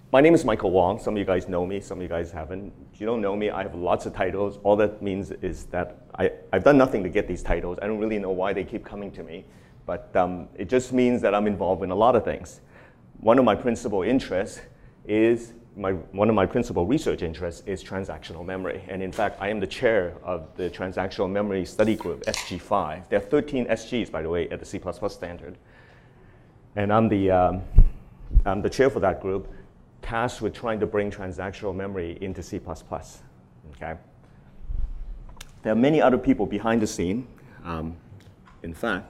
My name is Michael Wong. Some of you guys know me, some of you guys haven't. If you don't know me, I have lots of titles. All that means is that I've done nothing to get these titles. I don't really know why they keep coming to me, but it just means that I'm involved in a lot of things. One of my principal interests is, one of my principal research interests is transactional memory. And in fact, I am the chair of the Transactional Memory Study Group, SG5. There are 13 SGs, by the way, at the C++ standard. And I'm the chair for that group, tasked with trying to bring transactional memory into C++. Okay? There are many other people behind the scene. In fact,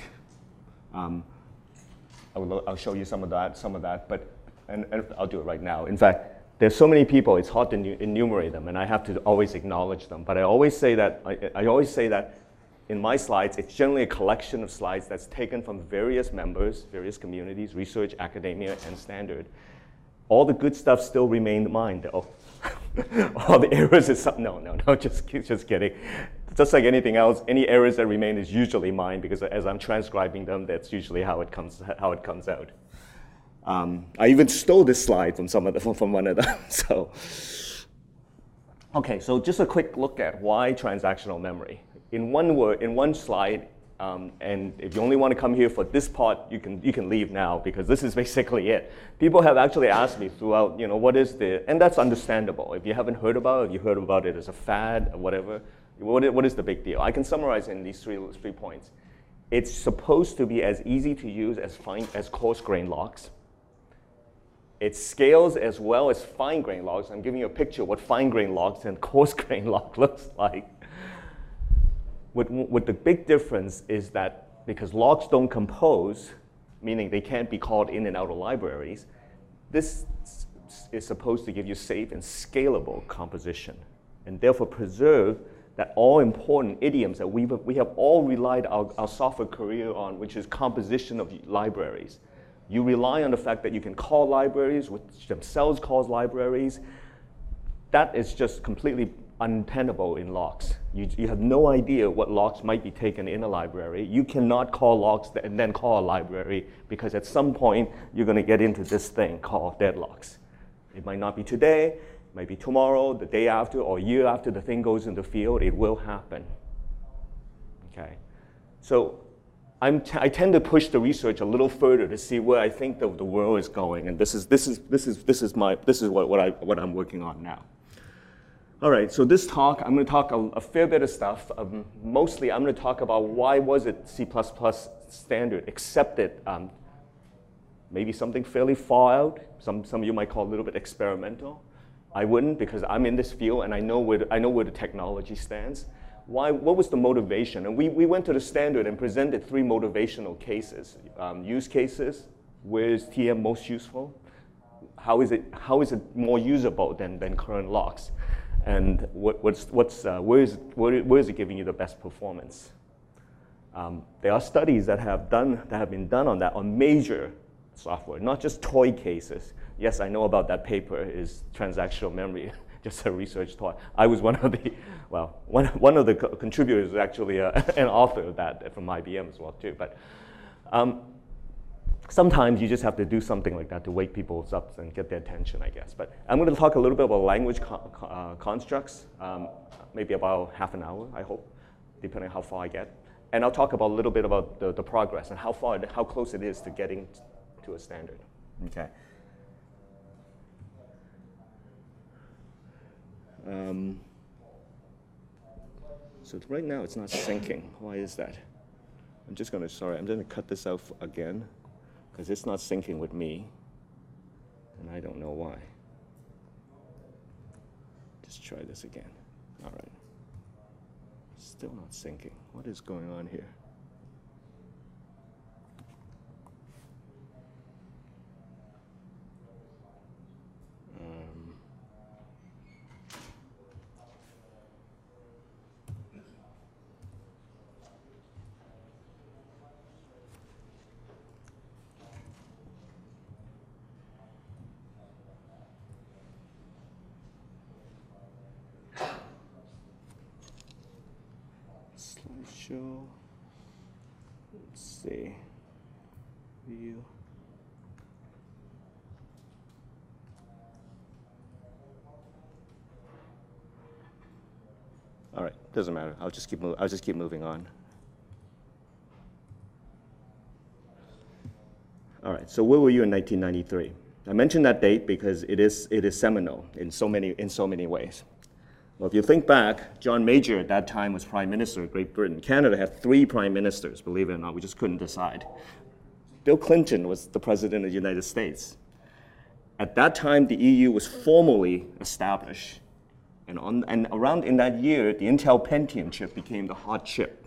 I'll show you some of that, but and I'll do it right now. In fact, there's so many people, it's hard to enumerate them, and I have to always acknowledge them. But I always say that in my slides, it's generally a collection of slides that's taken from various members, various communities, research, academia, and standard. All the good stuff still remain mine, though. All the errors is something, no, just kidding. Just like anything else, any errors that remain is usually mine, because as I'm transcribing them, that's usually how it comes out. I even stole this slide from one of them. So, okay, so just a quick look at why transactional memory. In one slide, and if you only want to come here for this part, you can leave now, because this is basically it. People have actually asked me throughout, what is and that's understandable. If you haven't heard about it, you heard about it as a fad or whatever, what is the big deal? I can summarize in these three points. It's supposed to be as easy to use as coarse-grained locks. It scales as well as fine-grained logs. I'm giving you a picture of what fine-grained logs and coarse-grained log looks like. What the big difference is that because logs don't compose, meaning they can't be called in and out of libraries, this is supposed to give you safe and scalable composition, and therefore preserve that all-important idioms that we have all relied our software career on, which is composition of libraries. You rely on the fact that you can call libraries, which themselves cause libraries. That is just completely untenable in locks. You have no idea what locks might be taken in a library. You cannot call locks and then call a library, because at some point you're going to get into this thing called deadlocks. It might not be today, it might be tomorrow, the day after, or a year after the thing goes into the field. It will happen. Okay, so I tend to push the research a little further to see where I think the world is going, and this is what I'm working on now. All right, so this talk, I'm going to talk a fair bit of stuff. Mostly, I'm going to talk about why was it C++ standard accepted, maybe something fairly far out. Some of you might call a little bit experimental. I wouldn't, because I'm in this field and I know where the technology stands. What was the motivation? And we went to the standard and presented 3 motivational cases. Use cases, where is TM most useful? How is it more usable than current locks? And where is it giving you the best performance? There are studies that have been done on that, on major software, not just toy cases. Yes, I know about that paper, is transactional memory just a research toy. I was one of the contributors, actually an author of that from IBM as well too. But sometimes you just have to do something like that to wake people up and get their attention, I guess. But I'm going to talk a little bit about language constructs, maybe about half an hour, I hope, depending on how far I get. And I'll talk about a little bit about the progress and how close it is to getting to a standard. Okay. So right now it's not syncing. Why is that? I'm going to cut this out again, because it's not syncing with me, and I don't know why. Just try this again. All right. Still not syncing. What is going on here? Slideshow. Let's see. View. All right, doesn't matter. I'll just keep moving on. All right, so where were you in 1993? I mentioned that date because it is seminal in so many ways. Well, if you think back, John Major at that time was Prime Minister of Great Britain. Canada had 3 prime ministers, believe it or not. We just couldn't decide. Bill Clinton was the President of the United States. At that time, the EU was formally established. And around in that year, the Intel Pentium chip became the hot chip.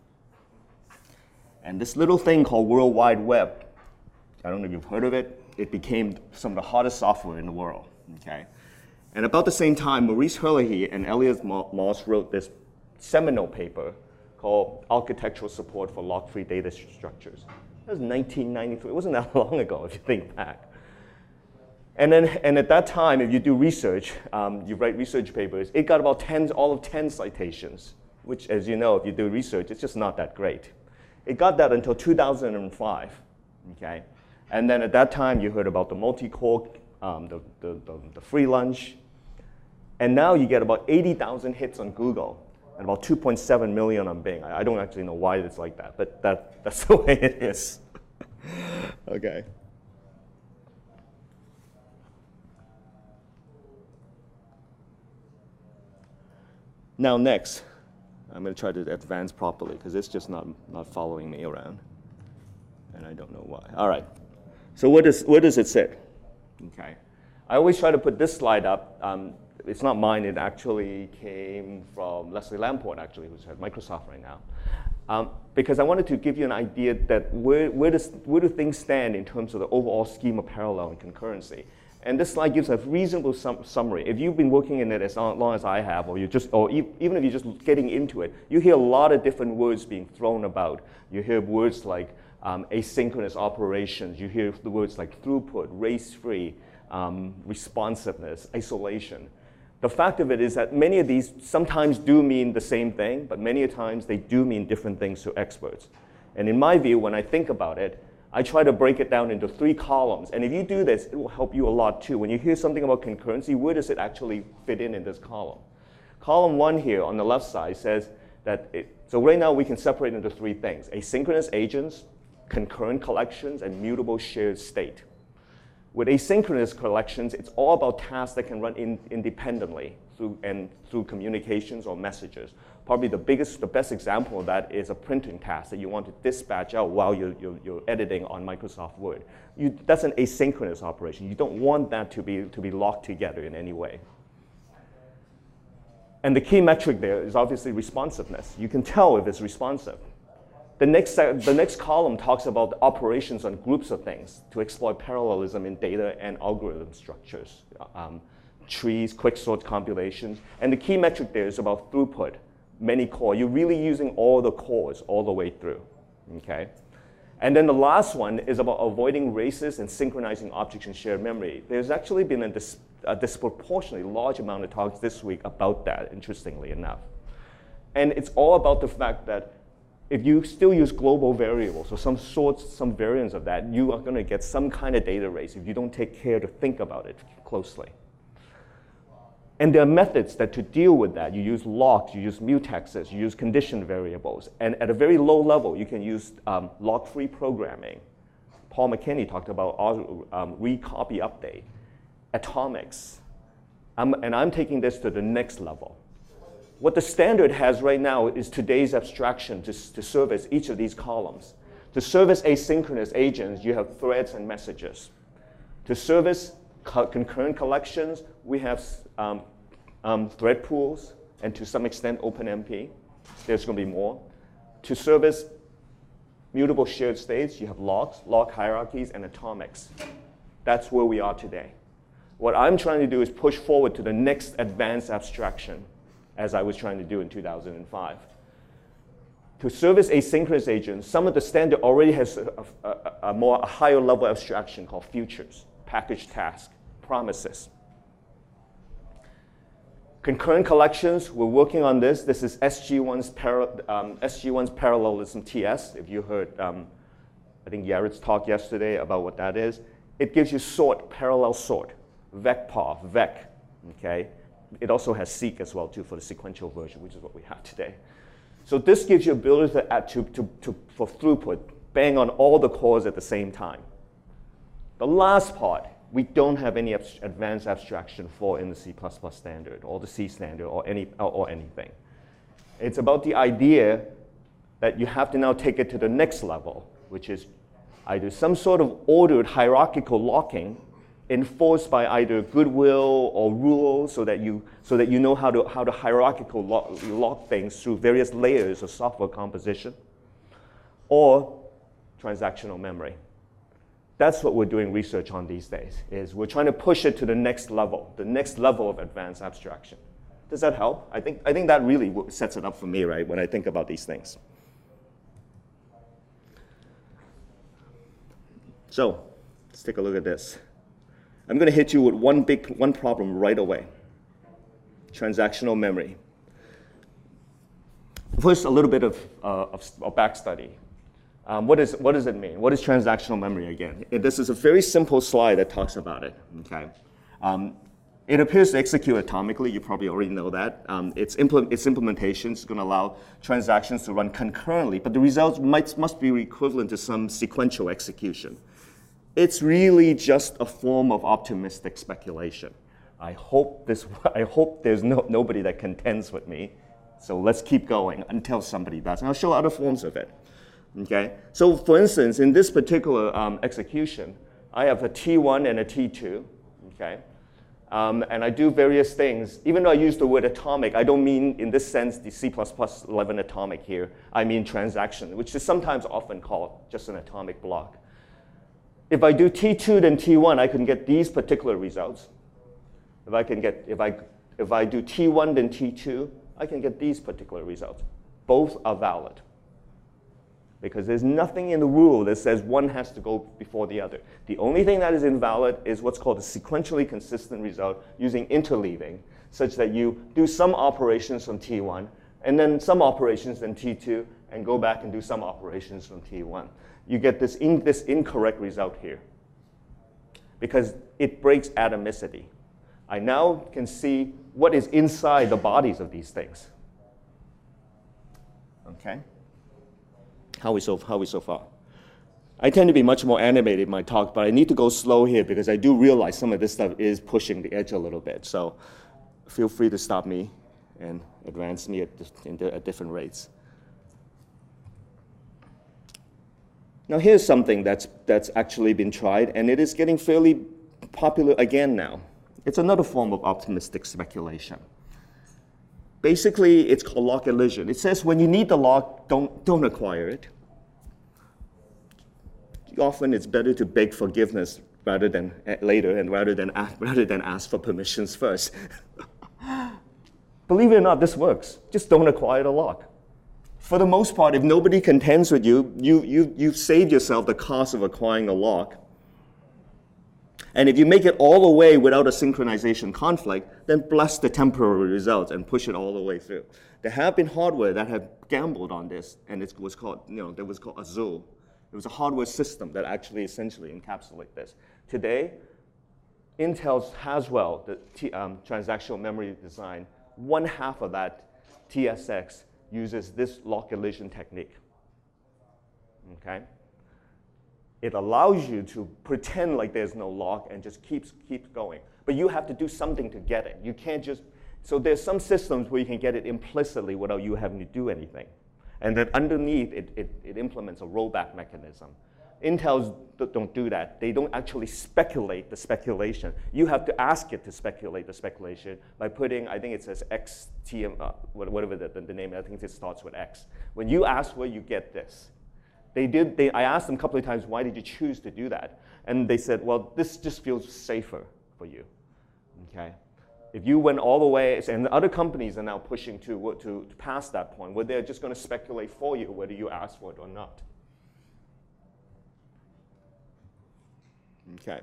And this little thing called World Wide Web, I don't know if you've heard of it, it became some of the hottest software in the world, okay? And about the same time, Maurice Herlihy and Elliot Moss wrote this seminal paper called Architectural Support for Lock-Free Data Structures. That was 1993. It wasn't that long ago, if you think back. And at that time, if you do research, you write research papers, it got about all of 10 citations, which, as you know, if you do research, it's just not that great. It got that until 2005, okay? And then at that time, you heard about the multi-core, the free lunch. And now you get about 80,000 hits on Google and about 2.7 million on Bing. I don't actually know why it's like that, but that's the way it is. Okay. Now next, I'm going to try to advance properly because it's just not following me around. And I don't know why. All right. So where does it sit? Okay. I always try to put this slide up. It's not mine. It actually came from Leslie Lamport, actually, who's at Microsoft right now. Because I wanted to give you an idea that where do things stand in terms of the overall scheme of parallel and concurrency. And this slide gives a reasonable summary. If you've been working in it as long as I have, or even if you're just getting into it, you hear a lot of different words being thrown about. You hear words like asynchronous operations. You hear the words like throughput, race-free, responsiveness, isolation. The fact of it is that many of these sometimes do mean the same thing, but many times they do mean different things to experts. And in my view, when I think about it, I try to break it down into 3 columns. And if you do this, it will help you a lot too. When you hear something about concurrency, where does it actually fit in this column? Column 1 here on the left side says that so right now we can separate into 3 things: asynchronous agents, concurrent collections, and mutable shared state. With asynchronous collections, it's all about tasks that can run independently through communications or messages. Probably the best example of that is a printing task that you want to dispatch out while you're editing on Microsoft Word. That's an asynchronous operation. You don't want that to be locked together in any way. And the key metric there is obviously responsiveness. You can tell if it's responsive. The next column talks about the operations on groups of things to exploit parallelism in data and algorithm structures, trees, quicksort computations. And the key metric there is about throughput, many core. You're really using all the cores all the way through, okay? And then the last one is about avoiding races and synchronizing objects in shared memory. There's actually been a disproportionately large amount of talks this week about that, interestingly enough. And it's all about the fact that if you still use global variables or some variants of that, you are going to get some kind of data race if you don't take care to think about it closely. And there are methods that to deal with that. You use locks, you use mutexes, you use condition variables. And at a very low level, you can use lock-free programming. Paul McKinney talked about read, copy, update, atomics. And I'm taking this to the next level. What the standard has right now is today's abstraction to service each of these columns. To service asynchronous agents, you have threads and messages. To service concurrent collections, we have thread pools, and to some extent OpenMP. There's going to be more. To service mutable shared states, you have locks, lock hierarchies, and atomics. That's where we are today. What I'm trying to do is push forward to the next advanced abstraction, as I was trying to do in 2005. To service asynchronous agents, some of the standard already has a higher level abstraction called futures, package task, promises. Concurrent collections, we're working on this. This is SG1's parallelism TS. If you heard, I think Yaret's talk yesterday about what that is. It gives you sort, parallel sort, vecpar, vec, okay? it also has seq as well too for the sequential version, which is what we have today. So this gives you ability to add for throughput, bang on all the cores at the same time. The last part, we don't have any advanced abstraction for in the C++ standard or the C standard or anything. It's about the idea that you have to now take it to the next level, which is either some sort of ordered hierarchical locking enforced by either goodwill or rules so that you know how to hierarchical lock things through various layers of software composition, or transactional memory. That's what we're doing research on these days, is we're trying to push it to the next level of advanced abstraction. Does that help? I think that really sets it up for me, right, when I think about these things. So let's take a look at this. I'm going to hit you with one problem right away. Transactional memory. First, a little bit of back study. What does it mean? What is transactional memory again? This is a very simple slide that talks about it. Okay. It appears to execute atomically. You probably already know that. Its implementation is going to allow transactions to run concurrently, but the results must be equivalent to some sequential execution. It's really just a form of optimistic speculation. I hope there's nobody that contends with me. So let's keep going until somebody does. And I'll show other forms of it. Okay. So for instance, in this particular execution, I have a T1 and a T2. Okay. And I do various things. Even though I use the word atomic, I don't mean in this sense the C++11 atomic here. I mean transaction, which is sometimes often called just an atomic block. If I do T2 then T1, I can get these particular results. If I do T1 then T2, I can get these particular results. Both are valid. Because there's nothing in the rule that says one has to go before the other. The only thing that is invalid is what's called a sequentially consistent result using interleaving, such that you do some operations from T1, and then some operations in T2, and go back and do some operations from T1. You get this incorrect result here, because it breaks atomicity. I now can see what is inside the bodies of these things. Okay? How are we so far? I tend to be much more animated in my talk, but I need to go slow here because I do realize some of this stuff is pushing the edge a little bit. So feel free to stop me and advance me at different rates. Now here's something that's actually been tried, and it is getting fairly popular again now. It's another form of optimistic speculation. Basically, it's called lock elision. It says when you need the lock, don't acquire it. Often it's better to beg forgiveness rather than later, and rather than ask for permissions first. Believe it or not, this works. Just don't acquire the lock. For the most part, if nobody contends with you, you've saved yourself the cost of acquiring a lock. And if you make it all the way without a synchronization conflict, then bless the temporary results and push it all the way through. There have been hardware that have gambled on this, and it was called, Azul. It was a hardware system that actually essentially encapsulates this. Today, Intel's Haswell, the transactional memory design, 1/2 of that TSX uses this lock elision technique. Okay? It allows you to pretend like there's no lock and just keeps going. But you have to do something to get it. You can't just, so there's some systems where you can get it implicitly without you having to do anything. And then underneath, it implements a rollback mechanism. Intels don't do that. They don't actually speculate the speculation. You have to ask it to speculate the speculation by putting, I think it says XTM, whatever the name, I think it starts with X. When you ask where you get this, I asked them a couple of times, why did you choose to do that? And they said, well, this just feels safer for you, okay? If you went all the way, and other companies are now pushing to pass that point, where they're just going to speculate for you whether you ask for it or not. Okay.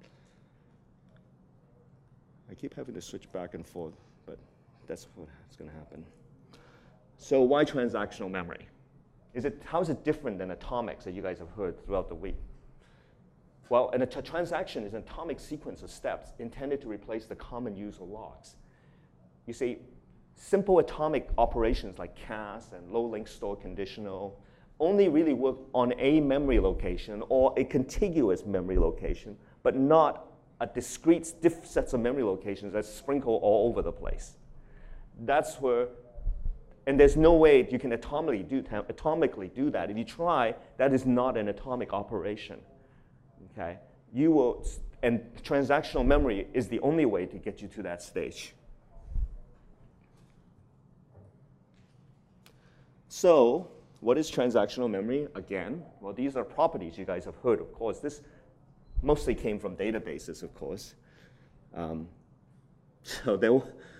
I keep having to switch back and forth, but that's what's going to happen. So why transactional memory? How is it different than atomics that you guys have heard throughout the week? Well, a transaction is an atomic sequence of steps intended to replace the common use of locks. you say simple atomic operations like cast and low-link store conditional only really work on a memory location or a contiguous memory location, but not a discrete sets of memory locations that sprinkle all over the place. That's where, and there's no way you can atomically do that. If you try, that is not an atomic operation. Okay? You will, and transactional memory is the only way to get you to that stage. So, what is transactional memory? Again, well, these are properties you guys have heard, of course. This mostly came from databases, of course. So there.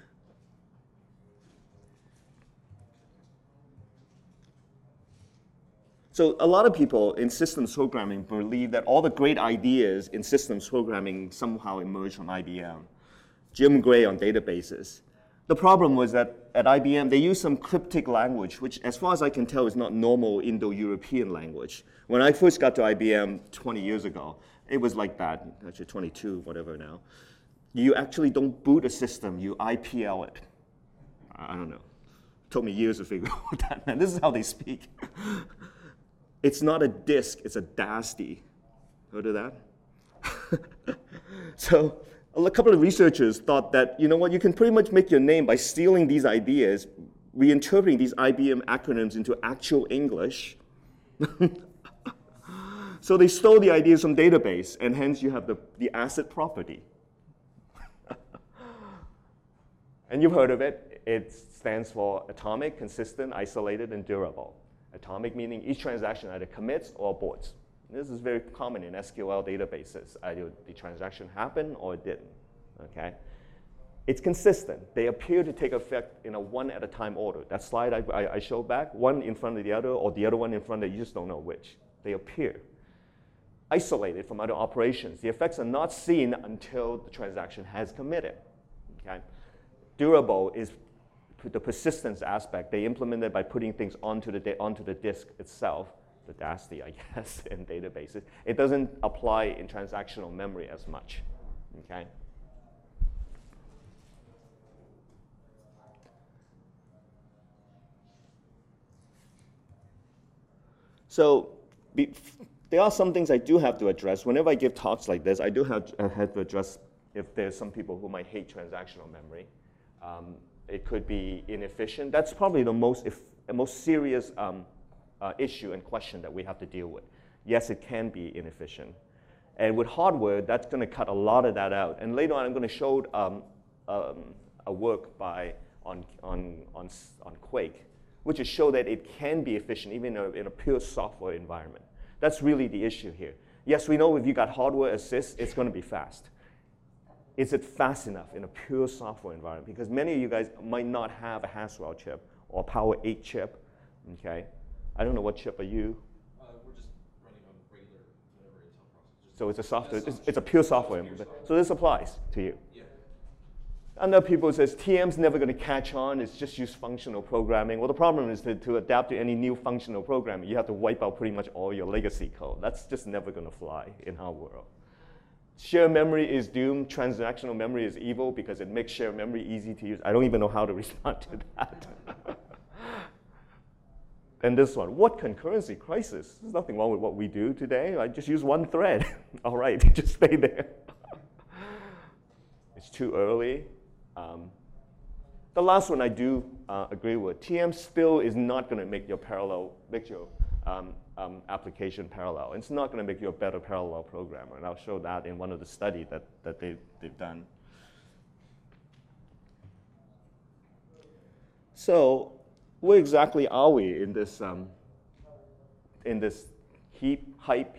So a lot of people in systems programming believe that all the great ideas in systems programming somehow emerged from IBM. Jim Gray on databases. The problem was that at IBM, they used some cryptic language, which as far as I can tell is not normal Indo-European language. When I first got to IBM 20 years ago, it was like that, actually 22, whatever now. You actually don't boot a system, you IPL it. I don't know. It took me years to figure out that, man. This is how they speak. It's not a disk, it's a DASD. Heard of that? So a couple of researchers thought that, you know what, you can pretty much make your name by stealing these ideas, reinterpreting these IBM acronyms into actual English. So they stole the ideas from database, and hence you have the ACID property. And you've heard of it. It stands for atomic, consistent, isolated, and durable. Atomic meaning each transaction either commits or aborts. This is very common in SQL databases. Either the transaction happened or it didn't, okay? It's consistent. They appear to take effect in a one-at-a-time order. That slide I showed back, one in front of the other or the other one in front of you just don't know which. They appear. Isolated from other operations. The effects are not seen until the transaction has committed, okay? Durable is the persistence aspect. They implement it by putting things onto the disk itself, the DASD, I guess, in databases. It doesn't apply in transactional memory as much, okay? So there are some things I do have to address. Whenever I give talks like this, I do have to address if there's some people who might hate transactional memory. It could be inefficient. That's probably the most serious issue and question that we have to deal with. Yes, it can be inefficient. And with hardware, that's going to cut a lot of that out. And later on, I'm going to show a work on Quake, which is show that it can be efficient even in a pure software environment. That's really the issue here. Yes, we know if you got hardware assist, it's going to be fast. Is it fast enough in a pure software environment? Because many of you guys might not have a Haswell chip or a Power 8 chip, okay? I don't know what chip are you? We're just running on regular, whatever Intel processors. So it's a software, it's a pure software. So this applies to you. Yeah. And there are people who says TM's never going to catch on, it's just use functional programming. Well, the problem is to adapt to any new functional programming, you have to wipe out pretty much all your legacy code. That's just never going to fly in our world. Shared memory is doomed. Transactional memory is evil because it makes shared memory easy to use. I don't even know how to respond to that. And this one, what concurrency crisis? There's nothing wrong with what we do today. I just use one thread. All right, just stay there. It's too early. The last one I do agree with. TM still is not going to make your application parallel. It's not going to make you a better parallel programmer, and I'll show that in one of the studies that they've done. So where exactly are we in this hype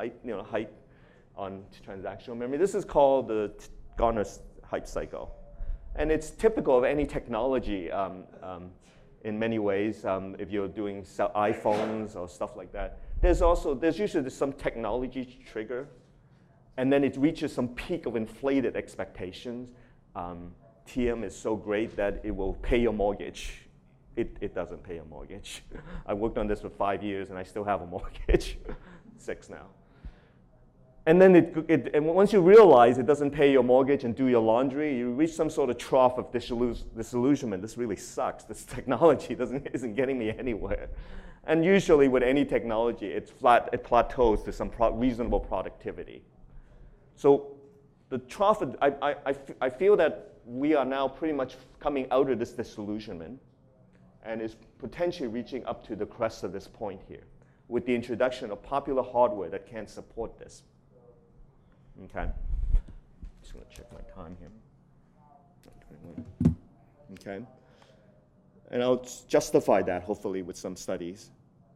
on transactional memory? This is called the Gartner's hype cycle. And it's typical of any technology in many ways. If you're doing iPhones or stuff like that, there's usually some technology trigger, and then it reaches some peak of inflated expectations. TM is so great that it will pay your mortgage. It doesn't pay a mortgage. I worked on this for 5 years, and I still have a mortgage, 6 now. And then and once you realize it doesn't pay your mortgage and do your laundry, you reach some sort of trough of disillusionment. This really sucks. This technology isn't getting me anywhere. And usually with any technology, it plateaus to some reasonable productivity. So the trough, I feel that we are now pretty much coming out of this disillusionment and is potentially reaching up to the crest of this point here with the introduction of popular hardware that can support this. Okay, just going to check my time here. Okay, and I'll justify that hopefully with some studies.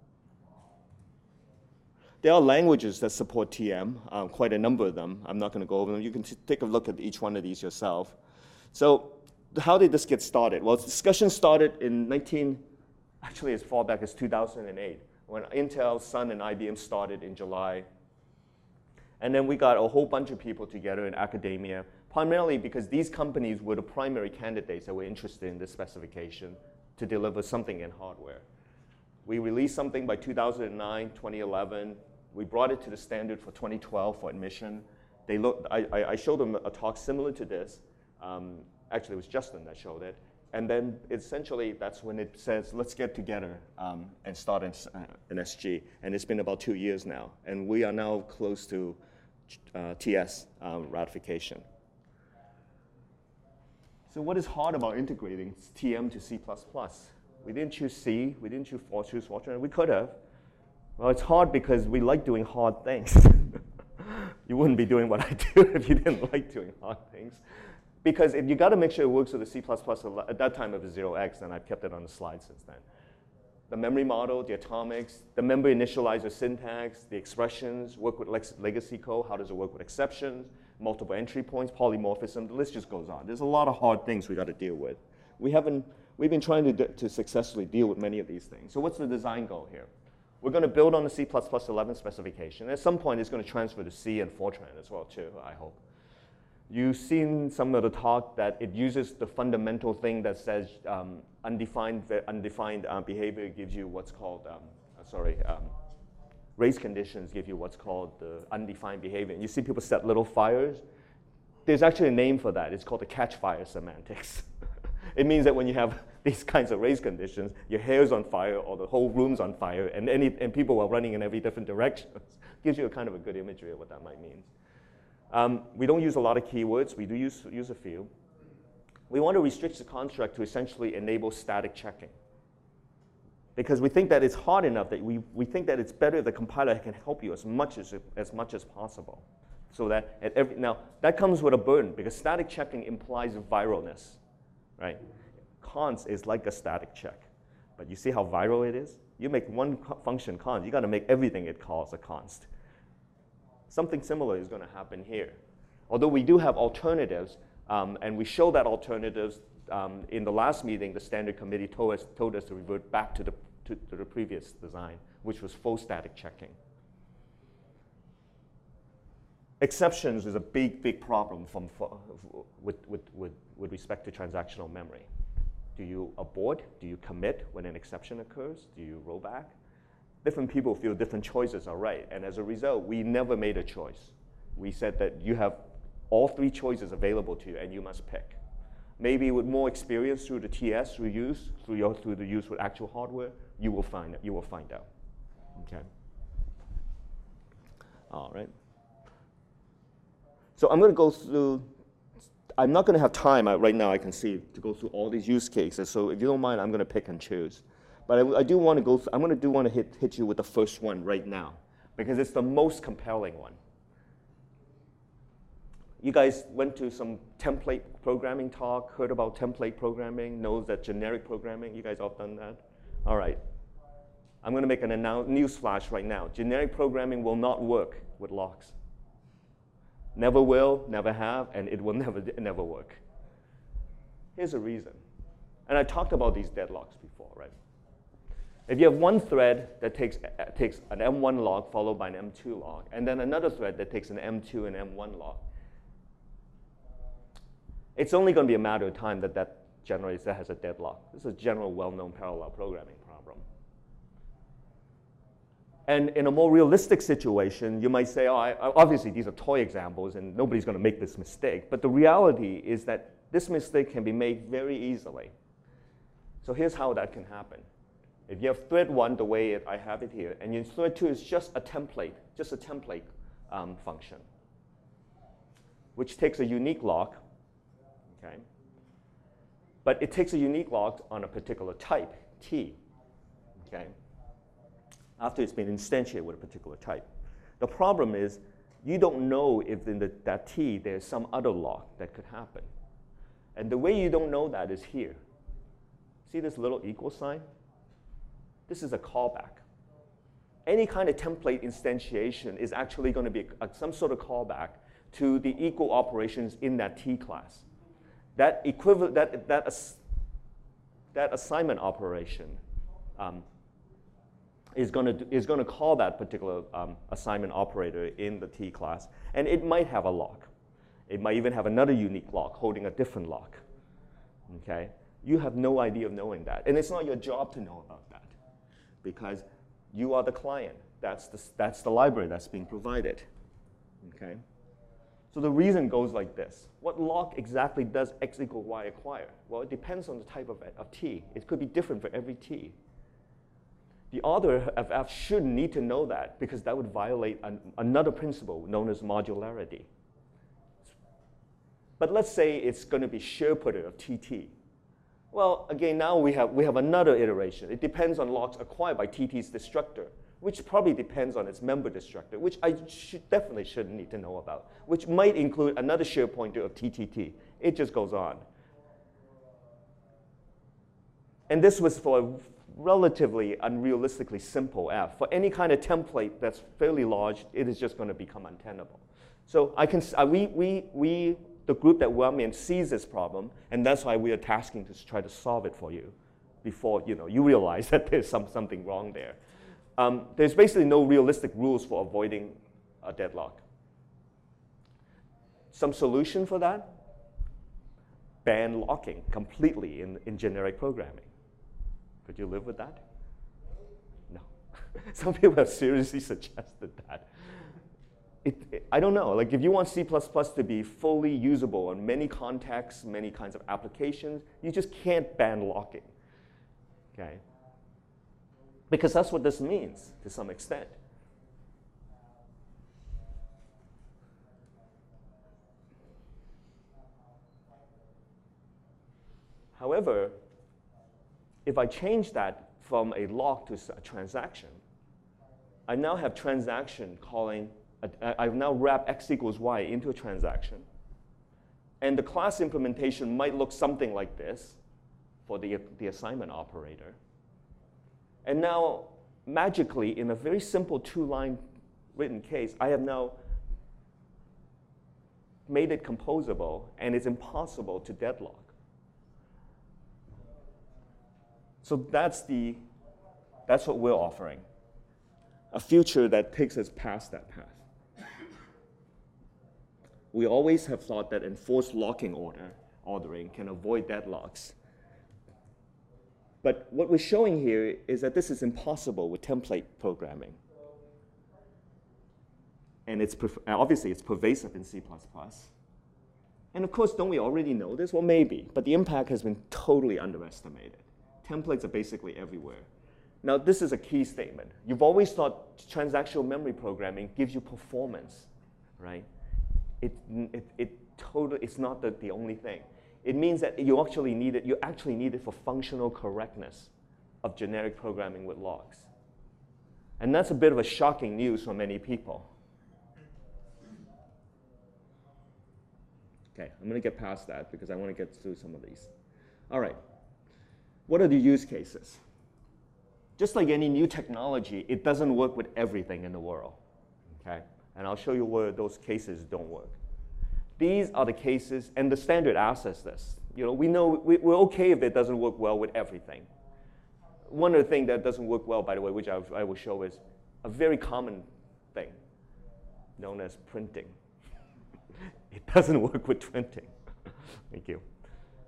There are languages that support TM, quite a number of them. I'm not going to go over them. You can take a look at each one of these yourself. So how did this get started? Well, discussion started in actually as far back as 2008, when Intel, Sun, and IBM started in July. And then we got a whole bunch of people together in academia, primarily because these companies were the primary candidates that were interested in this specification to deliver something in hardware. We released something by 2009, 2011. We brought it to the standard for 2012 for admission. I showed them a talk similar to this. Actually, it was Justin that showed it. And then essentially, that's when it says, let's get together and start an SG. And it's been about 2 years now. And we are now close to TS ratification. So what is hard about integrating TM to C++? We didn't choose C. We didn't choose Fortran. We could have. Well, it's hard because we like doing hard things. You wouldn't be doing what I do if you didn't like doing hard things. Because if you got to make sure it works with the C++, at that time it was 0x, and I've kept it on the slide since then. The memory model, the atomics, the memory initializer syntax, the expressions, work with legacy code, how does it work with exceptions, multiple entry points, polymorphism, the list just goes on. There's a lot of hard things we got to deal with. We've been trying to successfully deal with many of these things. So what's the design goal here? We're going to build on the C++ 11 specification. At some point, it's going to transfer to C and Fortran as well, too, I hope. You've seen some of the talk that it uses the fundamental thing that says undefined behavior gives you what's called, race conditions give you what's called the undefined behavior. And you see people set little fires. There's actually a name for that. It's called the catch fire semantics. It means that when you have these kinds of race conditions, your hair's on fire or the whole room's on fire, and people are running in every different direction. Gives you a kind of a good imagery of what that might mean. We don't use a lot of keywords. We do use a few. We want to restrict the construct to essentially enable static checking. Because we think that it's hard enough that we think that it's better if the compiler can help you as much as possible. So that now, that comes with a burden, because static checking implies viralness, right? Const is like a static check. But you see how viral it is? You make one function const, you got to make everything it calls a const. Something similar is going to happen here. Although we do have alternatives, and we show that alternatives in the last meeting, the standard committee told us to revert back to the previous design, which was full static checking. Exceptions is a big problem with respect to transactional memory. Do you abort? Do you commit when an exception occurs? Do you roll back? Different people feel different choices are right. And as a result, we never made a choice. We said that you have all three choices available to you, and you must pick. Maybe with more experience through the TS, through the use with actual hardware, you will find out. Okay. All right. So I'm going to go through. I'm not going to have time right now, I can see, to go through all these use cases. So if you don't mind, I'm going to pick and choose. But I do want to go. I'm going to want to hit you with the first one right now, because it's the most compelling one. You guys went to some template programming talk, heard about template programming, knows that generic programming. You guys all done that? All right. I'm going to make an news flash right now. Generic programming will not work with locks. Never will, never have, and it will never work. Here's a reason. And I talked about these deadlocks before, right? If you have one thread that takes an M1 log followed by an M2 log, and then another thread that takes an M2 and M1 log, it's only going to be a matter of time that has a deadlock. This is a general well-known parallel programming problem. And in a more realistic situation, you might say, oh, obviously these are toy examples and nobody's going to make this mistake. But the reality is that this mistake can be made very easily. So here's how that can happen. If you have thread 1 the way I have it here, and your thread 2 is just a template function, which takes a unique lock, okay? But it takes a unique lock on a particular type, T, okay? After it's been instantiated with a particular type. The problem is you don't know if in that T there's some other lock that could happen. And the way you don't know that is here. See this little equal sign? This is a callback. Any kind of template instantiation is actually going to be some sort of callback to the equal operations in that T class. That assignment operation is going to call that particular assignment operator in the T class, and it might have a lock. It might even have another unique lock holding a different lock. Okay? You have no idea of knowing that, and it's not your job to know about that, because you are the client. That's the library that's being provided. Okay? So the reason goes like this. What lock exactly does x equal y acquire? Well, it depends on the type of T. It could be different for every T. The author of F should need to know that, because that would violate another principle known as modularity. But let's say it's going to be Schurputter of TT. Well, again, now we have another iteration. It depends on locks acquired by TT's destructor, which probably depends on its member destructor, which I definitely shouldn't need to know about, which might include another Schur pointer of TTT. It just goes on. And this was for a relatively unrealistically simple F. For any kind of template that's fairly large, it is just going to become untenable. So the group that we're in sees this problem, and that's why we are tasking to try to solve it for you before you realize that there's something wrong there. There's basically no realistic rules for avoiding a deadlock. Some solution for that? Ban locking completely in generic programming. Could you live with that? No. Some people have seriously suggested that. I don't know. Like, if you want C++ to be fully usable in many contexts, many kinds of applications, you just can't ban locking. Okay? Because that's what this means to some extent. However, if I change that from a lock to a transaction, I now have transaction calling, I've now wrapped x equals y into a transaction. And the class implementation might look something like this for the assignment operator. And now, magically, in a very simple 2-line written case, I have now made it composable, and it's impossible to deadlock. So that's what we're offering, a future that takes us past that path. We always have thought that enforced locking ordering can avoid deadlocks. But what we're showing here is that this is impossible with template programming. And obviously it's pervasive in C++. And of course, don't we already know this? Well, maybe, but the impact has been totally underestimated. Templates are basically everywhere. Now, this is a key statement. You've always thought transactional memory programming gives you performance, right? It's not the only thing. It means that you actually need it for functional correctness of generic programming with locks. And that's a bit of a shocking news for many people. Okay, I'm going to get past that because I want to get through some of these. All right, what are the use cases? Just like any new technology, it doesn't work with everything in the world. Okay, and I'll show you where those cases don't work. These are the cases, and the standard asks us this. We know we're okay if it doesn't work well with everything. One of the things that doesn't work well, by the way, which I will show, is a very common thing known as printing. It doesn't work with printing. Thank you.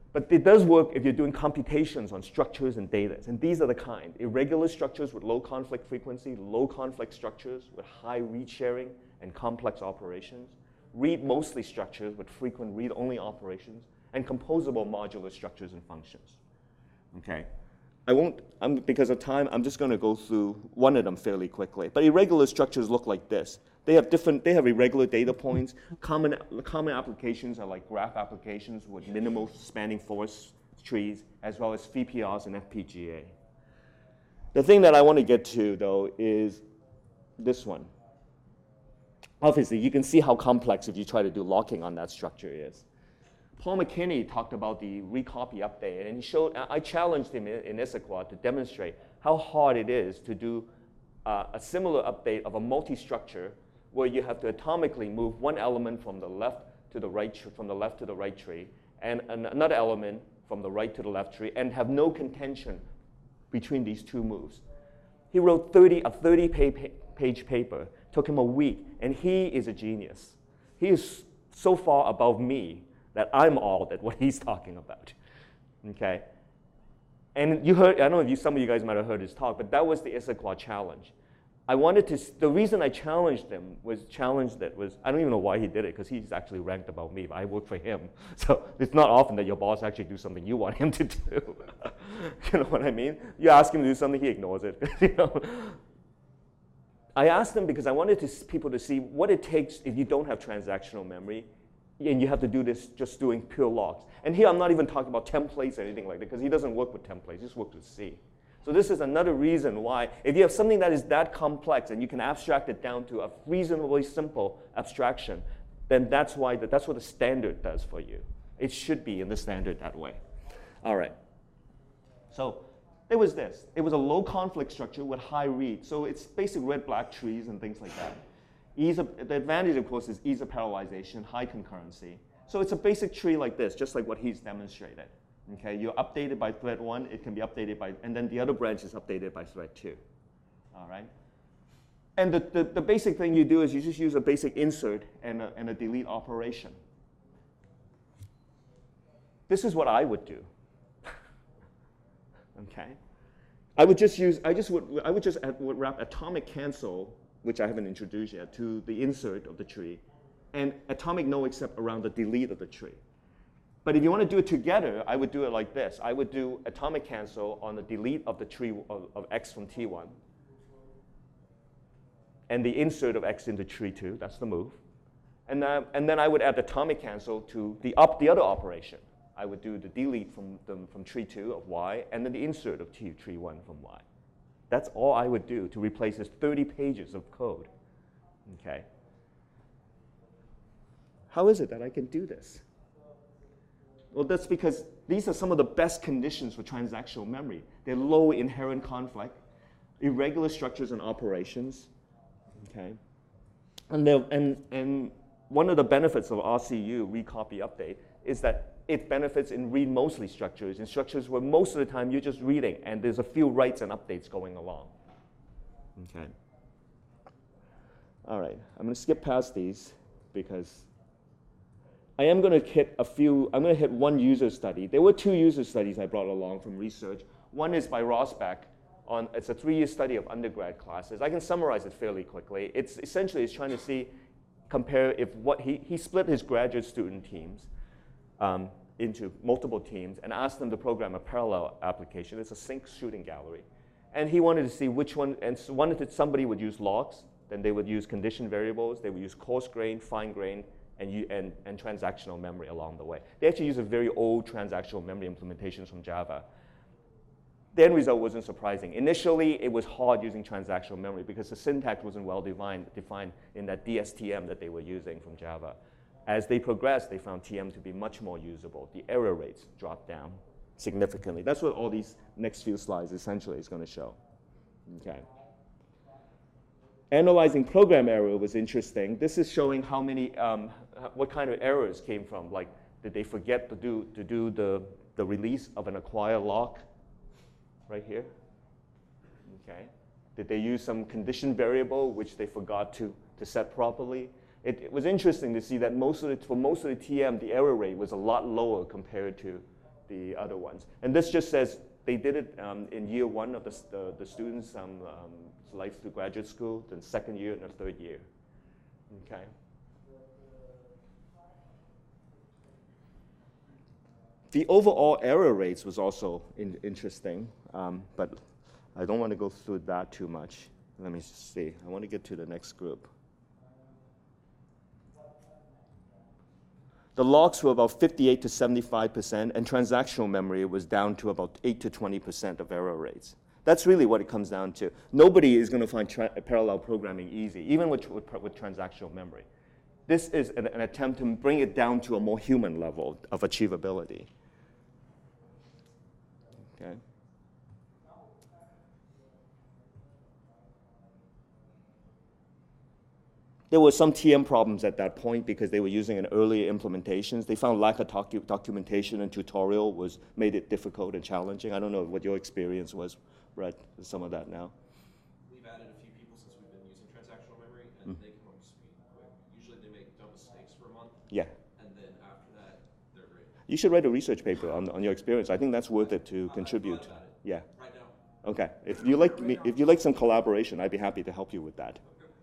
But it does work if you're doing computations on structures and data. And these are the kind: irregular structures with low conflict frequency, low conflict structures with high read sharing and complex operations, read-mostly structures with frequent read-only operations, and composable modular structures and functions. Okay. Because of time, I'm just going to go through one of them fairly quickly. But irregular structures look like this. They have irregular data points. Common applications are like graph applications with minimal spanning forest trees, as well as VPRs and FPGA. The thing that I want to get to, though, is this one. Obviously, you can see how complex if you try to do locking on that structure is. Paul McKinney talked about the recopy update, and he showed, I challenged him in Issaquah to demonstrate how hard it is to do a similar update of a multi-structure where you have to atomically move one element from the left to the right, from the left to the right tree, and another element from the right to the left tree, and have no contention between these two moves. He wrote a 30-page paper, took him a week, and he is a genius. He is so far above me that I'm awed at what he's talking about, okay? And you heard, I don't know if some of you guys might have heard his talk, but that was the Issaquah challenge. The reason I challenged him was, I don't even know why he did it, because he's actually ranked above me, but I work for him. So it's not often that your boss actually do something you want him to do. You know what I mean? You ask him to do something, he ignores it. You know? I asked him because I wanted people to see what it takes if you don't have transactional memory, and you have to do this just doing pure locks. And here I'm not even talking about templates or anything like that, because he doesn't work with templates, he just works with C. So this is another reason why, if you have something that is that complex and you can abstract it down to a reasonably simple abstraction, then that's what the standard does for you. It should be in the standard that way. All right. So there was this. It was a low conflict structure with high read. So it's basic red-black trees and things like that. The advantage, of course, is ease of parallelization, high concurrency. So it's a basic tree like this, just like what he's demonstrated. Okay, you're updated by thread 1, it can be updated by, and then the other branch is updated by thread 2. All right? And the basic thing you do is you just use a basic insert and a delete operation. This is what I would do. Okay? I would just wrap atomic cancel, which I haven't introduced yet, to the insert of the tree, and atomic no except around the delete of the tree. But if you want to do it together, I would do it like this. I would do atomic cancel on the delete of the tree of x from T1, and the insert of x into tree 2, that's the move. And then I would add atomic cancel to the other operation. I would do the delete from tree 2 of y, and then the insert of tree 1 from y. That's all I would do to replace this 30 pages of code. Okay. How is it that I can do this? Well, that's because these are some of the best conditions for transactional memory. They're low inherent conflict, irregular structures and operations. Okay. And one of the benefits of RCU, recopy update, is that it benefits in read-mostly structures, in structures where most of the time you're just reading and there's a few writes and updates going along. Okay. All right, I'm going to skip past these because I am going to hit I'm going to hit one user study. There were 2 user studies I brought along from research. One is by Rosbach. It's a 3-year study of undergrad classes. I can summarize it fairly quickly. It's trying to compare if he split his graduate student teams into multiple teams and asked them to program a parallel application. It's a sync shooting gallery. And he wanted to see which one, and somebody would use logs, then they would use condition variables, they would use coarse grain, fine grain, and transactional memory along the way. They actually use a very old transactional memory implementations from Java. The end result wasn't surprising. Initially, it was hard using transactional memory because the syntax wasn't well defined in that DSTM that they were using from Java. As they progressed, they found TM to be much more usable. The error rates dropped down significantly. That's what all these next few slides essentially is going to show. Okay. Analyzing program error was interesting. This is showing how many, what kind of errors came from. Like, did they forget to do the release of an acquire lock right here? Okay. Did they use some condition variable which they forgot to set properly? It was interesting to see that for most of the TM, the error rate was a lot lower compared to the other ones. And this just says they did it in year one of the students' life through graduate school, then second year and the third year. Okay. The overall error rates was also interesting, but I don't want to go through that too much. Let me see. I want to get to the next group. The logs were about 58 to 75%, and transactional memory was down to about 8 to 20% of error rates. That's really what it comes down to. Nobody is going to find parallel programming easy, even with transactional memory. This is an attempt to bring it down to a more human level of achievability. Okay. There were some TM problems at that point because they were using an earlier implementations. They found lack of documentation and tutorial made it difficult and challenging. I don't know what your experience was, Brett, with some of that now. We've added a few people since we've been using transactional memory, and they come up to speed quick. Usually they make dumb mistakes for a month. Yeah. And then after that, they're great. You should write a research paper on your experience. I think that's worth it to contribute. I've thought about it. Yeah. Right now. Okay. If you like some collaboration, I'd be happy to help you with that.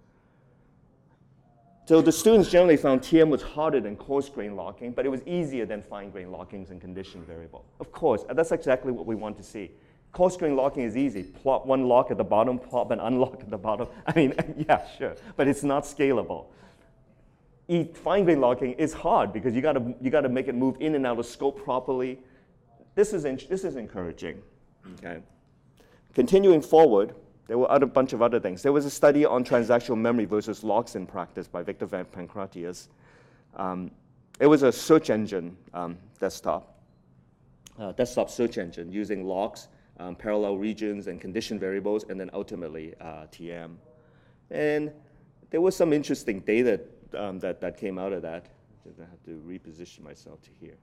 So the students generally found TM was harder than coarse grain locking, but it was easier than fine grain lockings and condition variable. Of course, that's exactly what we want to see. Coarse grain locking is easy. Plot one lock at the bottom, plot an unlock at the bottom. I mean, yeah, sure, but it's not scalable. Fine grain locking is hard because you gotta make it move in and out of scope properly. This is encouraging. Okay. Continuing forward. There were a bunch of other things. There was a study on transactional memory versus logs in practice by Victor Van Pancratius. It was a search engine desktop search engine using logs, parallel regions, and condition variables, and then ultimately TM. And there was some interesting data that came out of that. I have to reposition myself to here.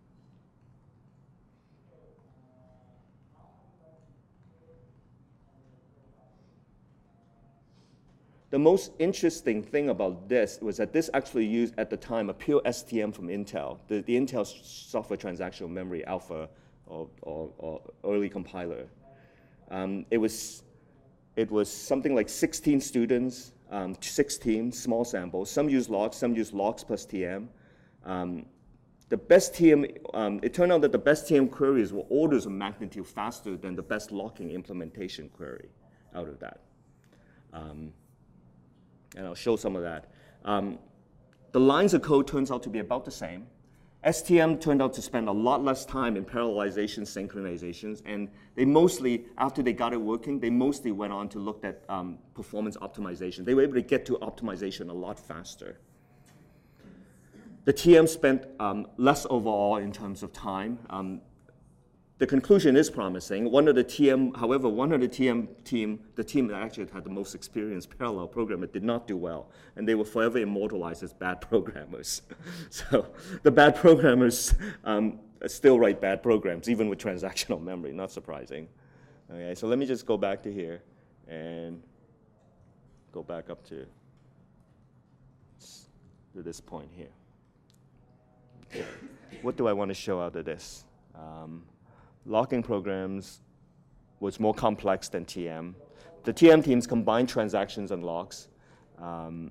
The most interesting thing about this was that this actually used, at the time, a pure STM from Intel, the Intel Software Transactional Memory Alpha or early compiler. It was something like 16 students, 6 teams, small samples. Some use logs plus TM. The best TM, it turned out that the best TM queries were orders of magnitude faster than the best locking implementation query out of that. And I'll show some of that. The lines of code turns out to be about the same. STM turned out to spend a lot less time in parallelization synchronizations, and they mostly, after they got it working, they mostly went on to look at performance optimization. They were able to get to optimization a lot faster. The TM spent less overall in terms of time. The conclusion is promising. One of the TM team, the team that actually had the most experienced parallel programmer, did not do well, and they were forever immortalized as bad programmers. So the bad programmers still write bad programs, even with transactional memory, not surprising. Okay, so let me just go back to here and go back up to this point here. Okay. What do I want to show out of this? Locking programs was more complex than TM. The TM teams combined transactions and locks. And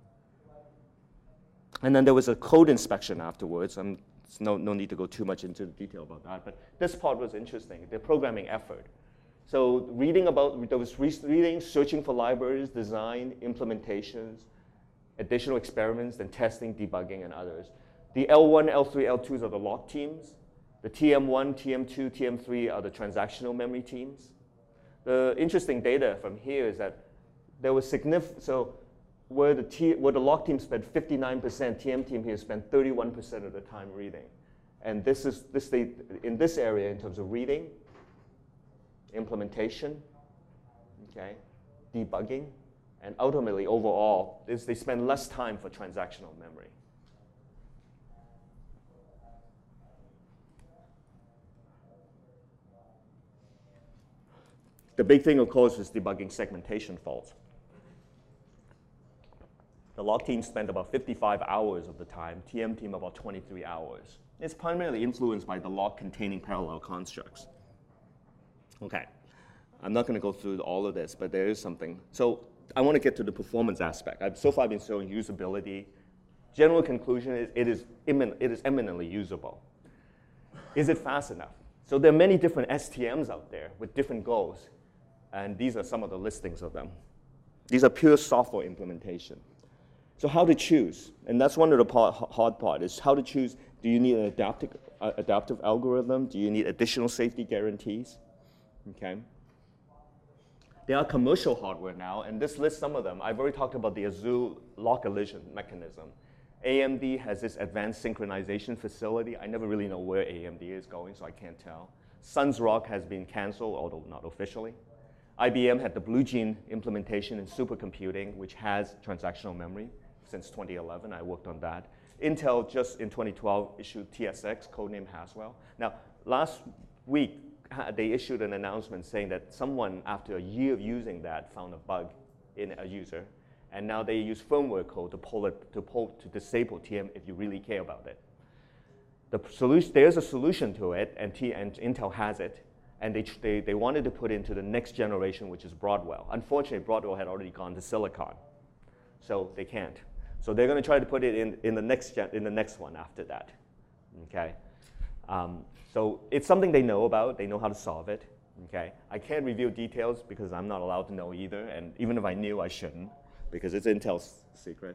then there was a code inspection afterwards. No need to go too much into the detail about that, but this part was interesting, the programming effort. So there was reading, searching for libraries, design, implementations, additional experiments, then testing, debugging, and others. The L1, L3, L2s are the lock teams. The TM1, TM2, TM3 are the transactional memory teams. The interesting data from here is that there was significant, so where the lock team spent 59%, TM team here spent 31% of the time reading. And in this area in terms of reading, implementation, okay, debugging, and ultimately overall, they spend less time for transactional memory. The big thing, of course, is debugging segmentation faults. The log team spent about 55 hours of the time, TM team about 23 hours. It's primarily influenced by the log containing parallel constructs. Okay, I'm not going to go through all of this, but there is something. So I want to get to the performance aspect. So far I've been showing usability. General conclusion is it is eminently usable. Is it fast enough? So there are many different STMs out there with different goals, and these are some of the listings of them. These are pure software implementation. So how to choose? And that's one of the hard part is how to choose. Do you need an adaptive algorithm? Do you need additional safety guarantees? Okay. There are commercial hardware now, and this lists some of them. I've already talked about the Azure lock collision mechanism. AMD has this advanced synchronization facility. I never really know where AMD is going, so I can't tell. Sun's Rock has been canceled, although not officially. IBM had the BlueGene implementation in supercomputing, which has transactional memory. Since 2011, I worked on that. Intel just in 2012 issued TSX, codename Haswell. Now, last week, they issued an announcement saying that someone, after a year of using that, found a bug in a user, and now they use firmware code to disable TM if you really care about it. The solution, there's a solution to it, and Intel has it, and they wanted to put into the next generation, which is Broadwell. Unfortunately, Broadwell had already gone to Silicon, so they can't. So they're going to try to put it in the next one after that. Okay. So it's something they know about. They know how to solve it. Okay. I can't reveal details because I'm not allowed to know either, and even if I knew, I shouldn't because it's Intel's secret.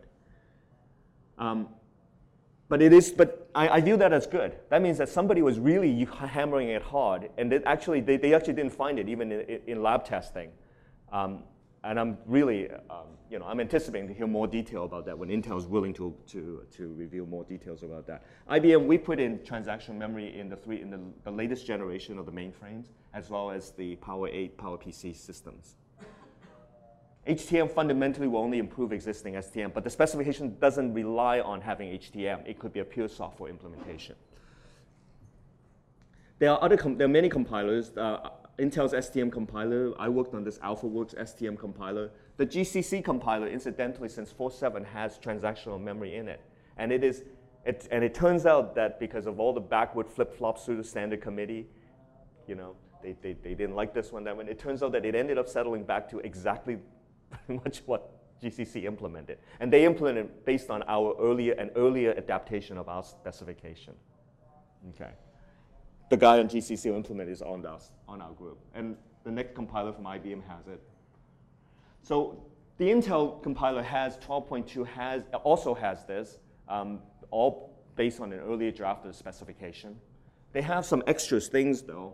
But I view that as good. That means that somebody was really hammering it hard, and they actually didn't find it even in lab testing. And I'm really, I'm anticipating to hear more detail about that when Intel is willing to reveal more details about that. IBM, we put in transactional memory in the latest generation of the mainframes, as well as the Power 8 PowerPC systems. HTM fundamentally will only improve existing STM, but the specification doesn't rely on having HTM. It could be a pure software implementation. There are many compilers. Intel's STM compiler, I worked on this AlphaWorks STM compiler. The GCC compiler, incidentally, since 4.7 has transactional memory in it. And it turns out that because of all the backward flip-flops through the standard committee, they didn't like this one, that one. It turns out that it ended up settling back to exactly pretty much what GCC implemented. And they implemented based on our earlier adaptation of our specification. Okay. The guy on GCC who implemented is on our group. And the next compiler from IBM has it. So the Intel compiler has 12.2 also has this, all based on an earlier draft of the specification. They have some extra things though,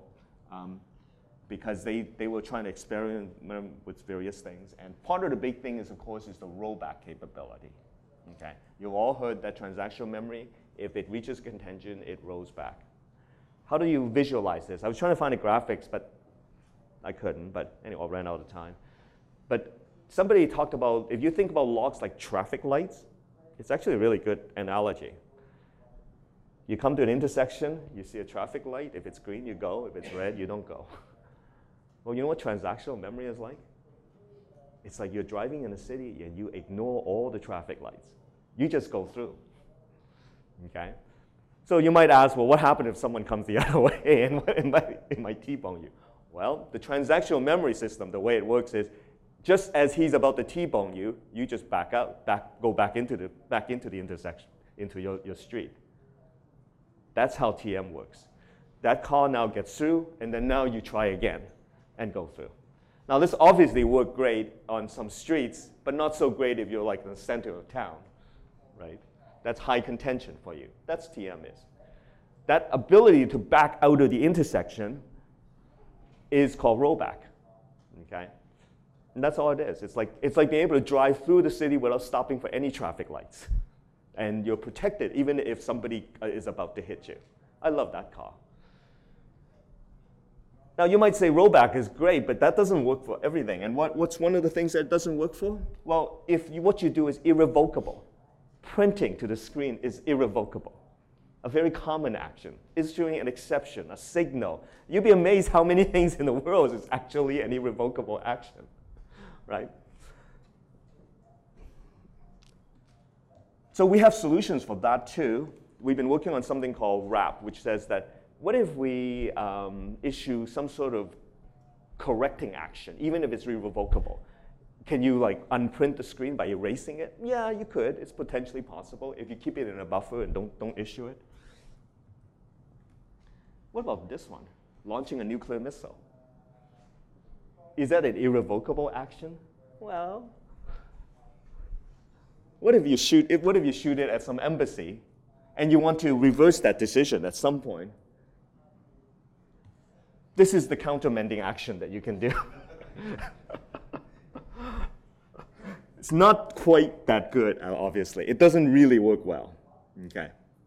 because they were trying to experiment with various things. And part of the big thing is, of course, is the rollback capability. Okay? You've all heard that transactional memory, if it reaches contention, it rolls back. How do you visualize this? I was trying to find the graphics, but I couldn't. But anyway, I ran out of time. But somebody talked about, if you think about logs like traffic lights, it's actually a really good analogy. You come to an intersection, you see a traffic light. If it's green, you go. If it's red, you don't go. Well, you know what transactional memory is like? It's like you're driving in a city and you ignore all the traffic lights. You just go through. Okay? So you might ask, well, what happens if someone comes the other way and it might T-bone you? Well, the transactional memory system, the way it works is, just as he's about to T-bone you, you just back out, go back into the intersection, into your street. That's how TM works. That car now gets through, and then now you try again and go through. Now, this obviously worked great on some streets, but not so great if you're like in the center of town, right? That's high contention for you. That's TM is. That ability to back out of the intersection is called rollback, okay? And that's all it is. It's like being able to drive through the city without stopping for any traffic lights. And you're protected even if somebody is about to hit you. I love that car. Now, you might say rollback is great, but that doesn't work for everything. And what's one of the things that it doesn't work for? Well, what you do is irrevocable. Printing to the screen is irrevocable. A very common action. Issuing an exception, a signal. You'd be amazed how many things in the world is actually an irrevocable action, right? So we have solutions for that too. We've been working on something called wrap, which says that what if we issue some sort of correcting action, even if it's irrevocable? Can you like unprint the screen by erasing it? Yeah, you could. It's potentially possible if you keep it in a buffer and don't issue it. What about this one? Launching a nuclear missile. Is that an irrevocable action? Well, what if you shoot it at some embassy and you want to reverse that decision at some point? This is the countermanding action that you can do. It's not quite that good, obviously. It doesn't really work well. Okay.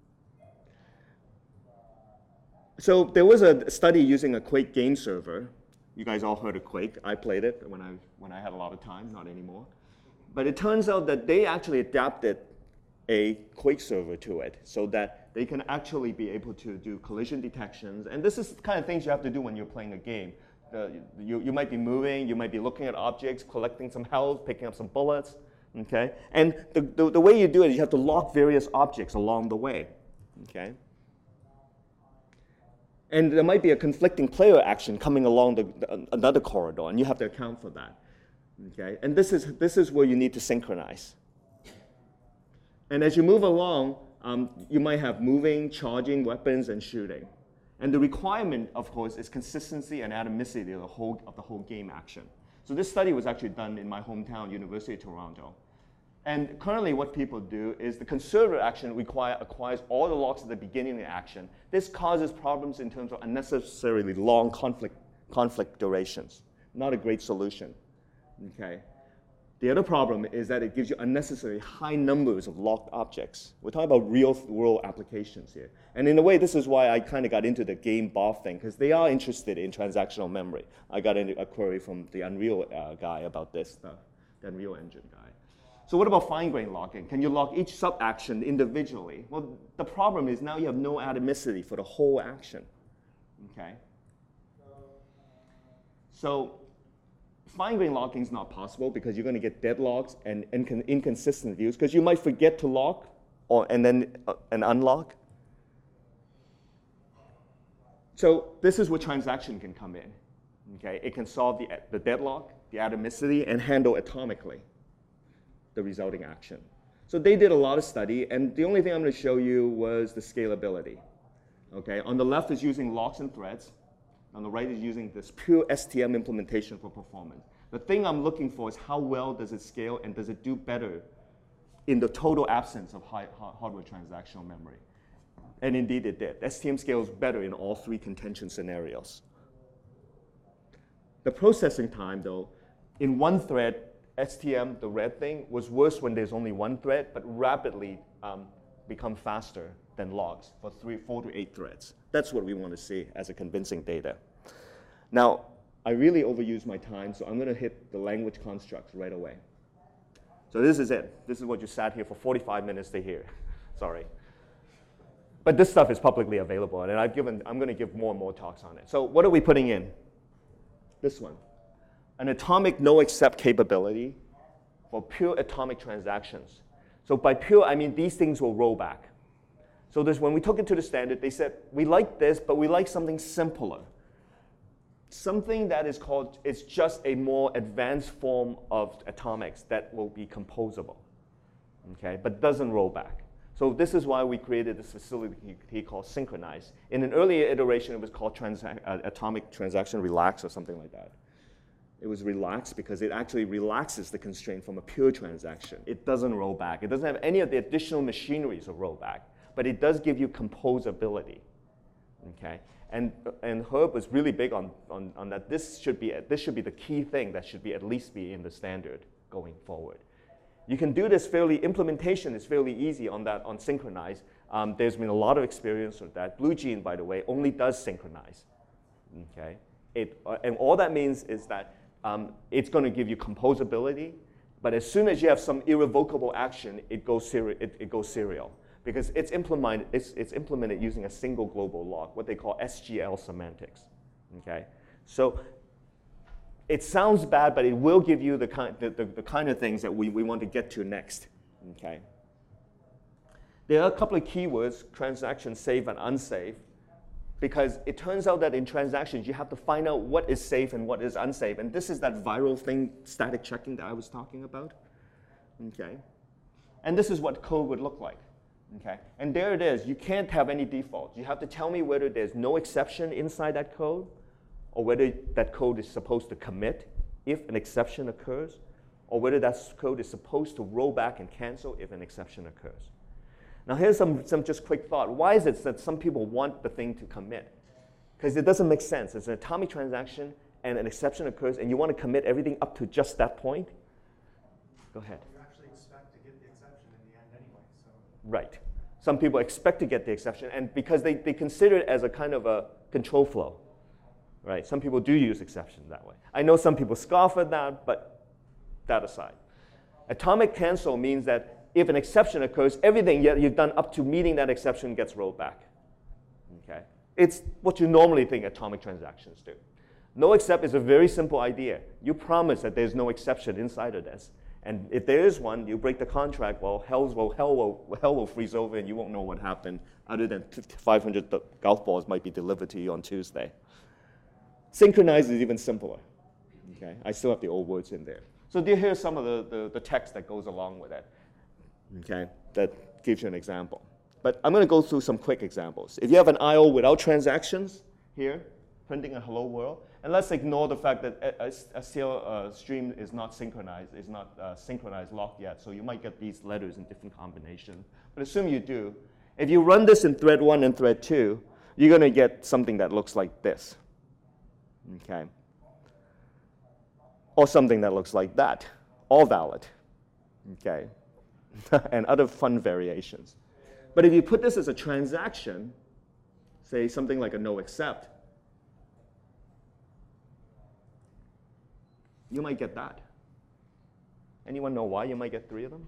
So there was a study using a Quake game server. You guys all heard of Quake. I played it when I had a lot of time, not anymore. But it turns out that they actually adapted a Quake server to it so that they can actually be able to do collision detections. And this is the kind of things you have to do when you're playing a game. You might be moving, you might be looking at objects, collecting some health, picking up some bullets, okay? And the way you do it is you have to lock various objects along the way, okay? And there might be a conflicting player action coming along another corridor, and you have to account for that, okay? And this is where you need to synchronize. And as you move along, you might have moving, charging, weapons, and shooting. And the requirement, of course, is consistency and atomicity of the whole game action. So this study was actually done in my hometown, University of Toronto. And currently what people do is the conservative action acquires all the locks at the beginning of the action. This causes problems in terms of unnecessarily long conflict durations. Not a great solution, okay? The other problem is that it gives you unnecessarily high numbers of locked objects. We're talking about real-world applications here. And in a way, this is why I kind of got into the game BOF thing, because they are interested in transactional memory. I got into a query from the Unreal guy about this stuff, the Unreal Engine guy. So what about fine-grained locking? Can you lock each sub-action individually? Well, the problem is now you have no atomicity for the whole action, okay? So fine-grained locking is not possible because you're going to get deadlocks and inconsistent views because you might forget to lock and unlock. So this is where transaction can come in. Okay? It can solve the deadlock, the atomicity, and handle atomically the resulting action. So they did a lot of study, and the only thing I'm going to show you was the scalability. Okay? On the left is using locks and threads. On the right is using this pure STM implementation for performance. The thing I'm looking for is how well does it scale and does it do better in the total absence of hardware transactional memory. And indeed it did. STM scales better in all three contention scenarios. The processing time though, in one thread, STM, the red thing, was worse when there's only one thread, but rapidly become faster than logs for 4 to 8 threads. That's what we want to see as a convincing data. Now, I really overused my time, so I'm going to hit the language constructs right away. So this is it. This is what you sat here for 45 minutes to hear. Sorry. But this stuff is publicly available, and I'm going to give more and more talks on it. So what are we putting in? This one. An atomic no-except capability for pure atomic transactions. So by pure, I mean these things will roll back. So when we took it to the standard, they said, we like this, but we like something simpler. Something that is called, it's just a more advanced form of atomics that will be composable, okay, but doesn't roll back. So this is why we created this facility called Synchronize. In an earlier iteration, it was called Atomic Transaction Relax or something like that. It was relaxed because it actually relaxes the constraint from a pure transaction. It doesn't roll back. It doesn't have any of the additional machineries of rollback, but it does give you composability, okay? And Herb was really big on that. This should be the key thing that should at least be in the standard going forward. You can do this implementation is fairly easy on Synchronize. There's been a lot of experience with that. BlueGene, by the way, only does Synchronize, okay? And all that means is that it's going to give you composability, but as soon as you have some irrevocable action, it goes serial. Because it's implemented using a single global lock, what they call SGL semantics, okay? So it sounds bad, but it will give you the kind of things that we want to get to next, okay? There are a couple of keywords, transaction safe and unsafe, because it turns out that in transactions, you have to find out what is safe and what is unsafe. And this is that viral thing, static checking, that I was talking about. Okay. And this is what code would look like. Okay. And there it is. You can't have any defaults. You have to tell me whether there's no exception inside that code, or whether that code is supposed to commit if an exception occurs, or whether that code is supposed to roll back and cancel if an exception occurs. Now here's some just quick thought. Why is it that some people want the thing to commit? Because it doesn't make sense. It's an atomic transaction and an exception occurs and you want to commit everything up to just that point? Go ahead. You actually expect to get the exception in the end anyway. So. Right. Some people expect to get the exception and because they consider it as a kind of a control flow. Right? Some people do use exceptions that way. I know some people scoff at that, but that aside. Atomic cancel means that if an exception occurs, everything you've done up to meeting that exception gets rolled back. Okay? It's what you normally think atomic transactions do. No except is a very simple idea. You promise that there's no exception inside of this. And if there is one, you break the contract, well, hell will freeze over and you won't know what happened other than 500 golf balls might be delivered to you on Tuesday. Synchronized is even simpler. Okay? I still have the old words in there. So here's some of the text that goes along with it. Okay, that gives you an example. But I'm going to go through some quick examples. If you have an I/O without transactions here, printing a hello world, and let's ignore the fact that STL stream is not synchronized, locked yet, so you might get these letters in different combinations. But assume you do. If you run this in thread 1 and thread 2, you're going to get something that looks like this. Okay. Or something that looks like that, all valid. Okay. And other fun variations. But if you put this as a transaction, say something like a no accept, you might get that. Anyone know why you might get 3 of them?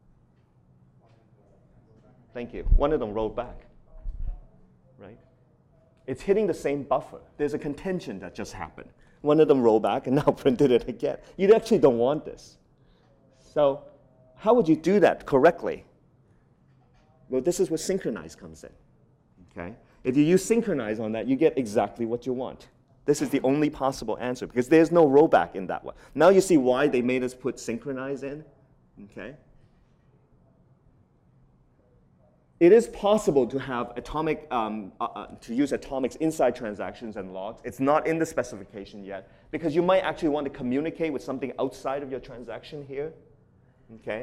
Thank you. One of them rolled back, right? It's hitting the same buffer. There's a contention that just happened. One of them rolled back and now printed it again. You actually don't want this. So how would you do that correctly? Well, this is where synchronize comes in. Okay? If you use synchronize on that, you get exactly what you want. This is the only possible answer because there's no rollback in that one. Now you see why they made us put synchronize in. Okay? It is possible to have to use atomics inside transactions and logs. It's not in the specification yet because you might actually want to communicate with something outside of your transaction here. Okay.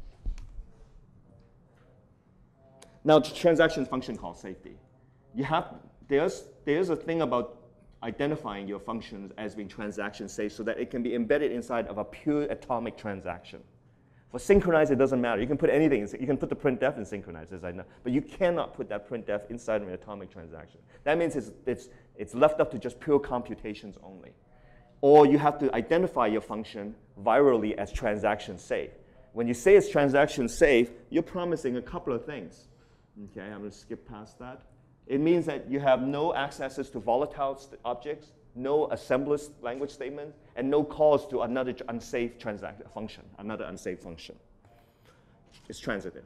Now, transaction function called safety. There's a thing about identifying your functions as being transaction safe so that it can be embedded inside of a pure atomic transaction. For synchronize, it doesn't matter. You can put anything. You can put the printf in synchronize, as I know, but you cannot put that printf inside of an atomic transaction. That means it's left up to just pure computations only. Or you have to identify your function virally as transaction safe. When you say it's transaction safe, you're promising a couple of things. Okay, I'm going to skip past that. It means that you have no accesses to volatile objects, no assembler language statement, and no calls to another unsafe function, another unsafe function. It's transitive.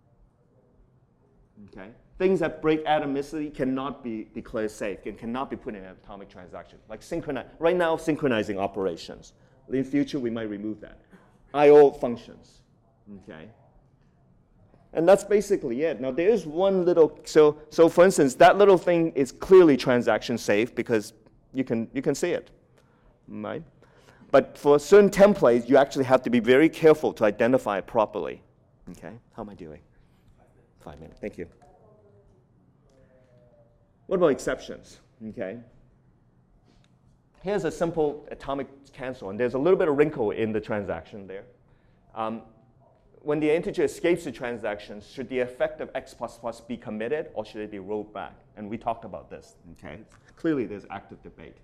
Okay? Things that break atomicity cannot be declared safe and cannot be put in an atomic transaction. Like right now, synchronizing operations. In the future, we might remove that. I/O functions. Okay? And that's basically it. Now, there's one little, so for instance, that little thing is clearly transaction safe because you can see it, right? But for certain templates, you actually have to be very careful to identify it properly. Okay, how am I doing? 5 minutes, thank you. What about exceptions? Okay. Here's a simple atomic cancel, and there's a little bit of wrinkle in the transaction there. When the integer escapes the transaction, should the effect of x++ be committed, or should it be rolled back? And we talked about this. Okay. Clearly, there's active debate.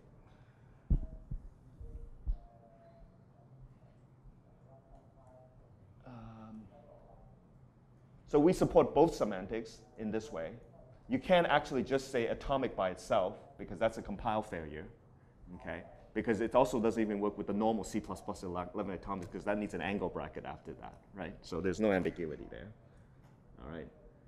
So we support both semantics in this way. You can't actually just say atomic by itself, because that's a compile failure. Okay? Because it also doesn't even work with the normal C++ 11 atomic, because that needs an angle bracket after that, right? So there's no ambiguity there. All right.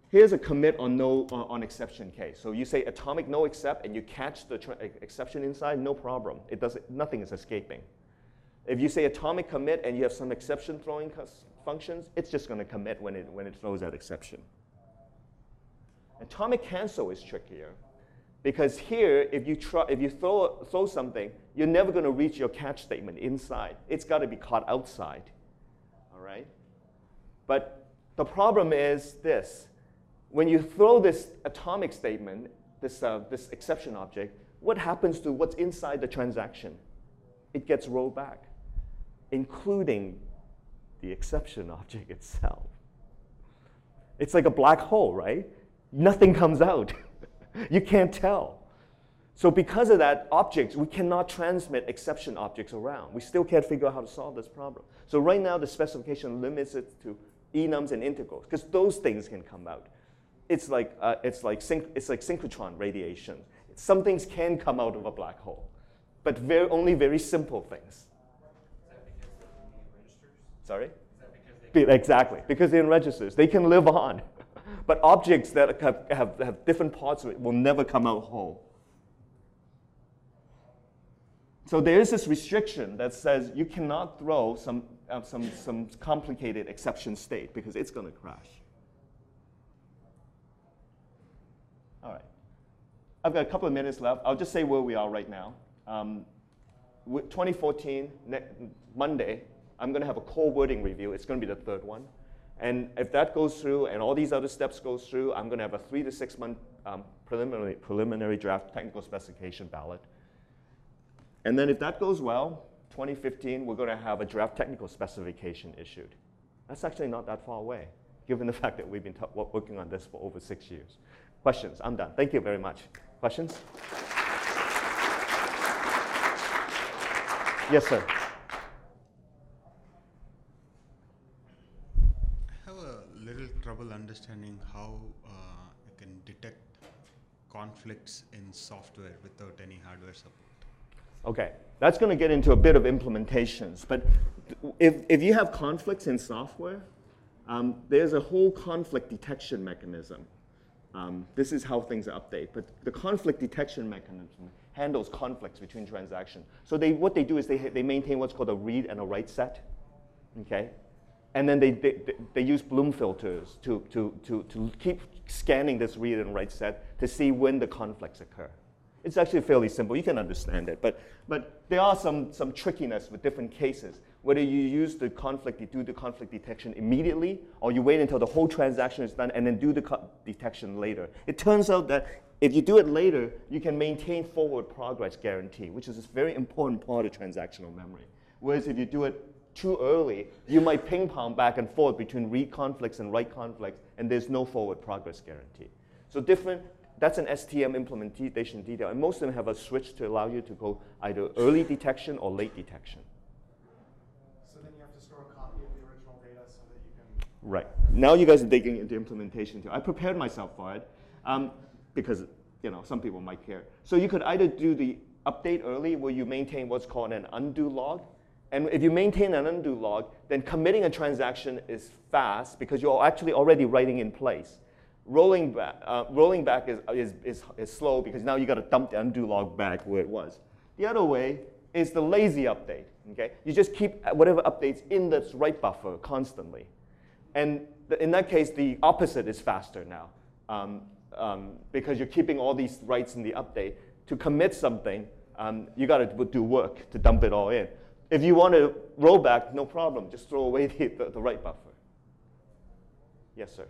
Here's a commit on no on exception case. So you say atomic no except, and you catch the exception inside, no problem. It doesn't. Nothing is escaping. If you say atomic commit and you have some exception throwing functions, it's just going to commit when it throws that exception. Atomic cancel is trickier, because here, if you throw something, you're never going to reach your catch statement inside. It's got to be caught outside. All right. But the problem is this. When you throw this atomic statement, this exception object, what happens to what's inside the transaction? It gets rolled back, including the exception object itself. It's like a black hole, right? Nothing comes out. You can't tell. So because of that, we cannot transmit exception objects around. We still can't figure out how to solve this problem. So right now, the specification limits it to enums and integrals, because those things can come out. It's like synchrotron radiation. Some things can come out of a black hole, but only very simple things. Is that because they can be in registers? Sorry? Is that because they can Exactly, because they're in registers. They can live on. But objects that have different parts of it will never come out whole. So there is this restriction that says you cannot throw some complicated exception state, because it's going to crash. All right. I've got a couple of minutes left. I'll just say where we are right now. 2014, Monday, I'm going to have a core wording review. It's going to be the third one. And if that goes through and all these other steps goes through, I'm going to have a 3 to 6 month preliminary draft technical specification ballot. And then if that goes well, 2015, we're going to have a draft technical specification issued. That's actually not that far away, given the fact that we've been working on this for over 6 years. Questions? I'm done. Thank you very much. Questions? Yes, sir. I have a little trouble understanding how you can detect conflicts in software without any hardware support. Okay, that's going to get into a bit of implementations. But if you have conflicts in software, there's a whole conflict detection mechanism. This is how things update. But the conflict detection mechanism handles conflicts between transactions. So what they do is they maintain what's called a read and a write set. Okay? And then they use Bloom filters to keep scanning this read and write set to see when the conflicts occur. It's actually fairly simple. You can understand it. But there are some trickiness with different cases. Whether you use do the conflict detection immediately, or you wait until the whole transaction is done and then do the detection later. It turns out that if you do it later, you can maintain forward progress guarantee, which is a very important part of transactional memory. Whereas if you do it too early, you might ping pong back and forth between read conflicts and write conflicts, and there's no forward progress guarantee. So that's an STM implementation detail, and most of them have a switch to allow you to go either early detection or late detection. So then you have to store a copy of the original data so that you can... Right. Now you guys are digging into implementation too. I prepared myself for it because some people might care. So you could either do the update early where you maintain what's called an undo log. And if you maintain an undo log, then committing a transaction is fast because you're actually already writing in place. Rolling back is slow because now you got to dump the undo log back where it was. The other way is the lazy update. Okay, you just keep whatever updates in this write buffer constantly, and in that case, the opposite is faster now because you're keeping all these writes in the update. To commit something, you got to do work to dump it all in. If you want to roll back, no problem. Just throw away the write buffer. Yes, sir.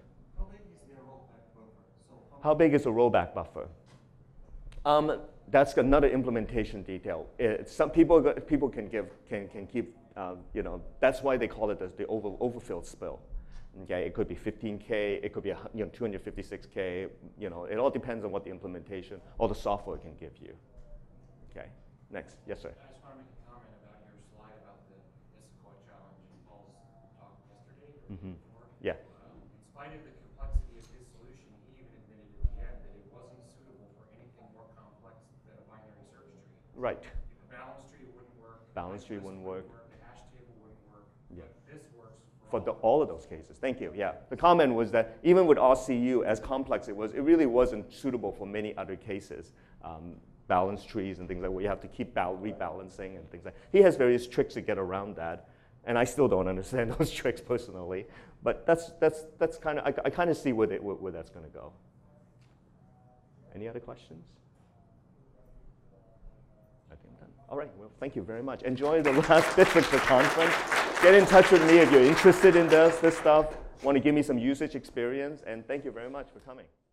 How big is a rollback buffer? That's another implementation detail. Some people can keep, that's why they call it the overfilled spill. Okay, it could be 15K, it could be 256K. It all depends on what the implementation or the software can give you. Okay, next, yes, sir. I just want to make a comment about your slide about the Issaquah challenge and Paul's talk yesterday. Mm-hmm. Yeah. In spite of the complexity of his solution, he even admitted at the end that it wasn't suitable for anything more complex than a binary search tree. Right. A balance tree wouldn't work. Balance tree wouldn't work. The hash table wouldn't work. Yeah. But this works for for all of those cases. Thank you. Yeah, the comment was that even with RCU, as complex it was, it really wasn't suitable for many other cases. Balance trees and things like where you have to keep rebalancing and things like. He has various tricks to get around that, and I still don't understand those tricks personally. But that's kind of I kind of see where that's going to go. Any other questions? I think I'm done. All right. Well, thank you very much. Enjoy the last Citrix conference. Get in touch with me if you're interested in this stuff. Want to give me some usage experience, and thank you very much for coming.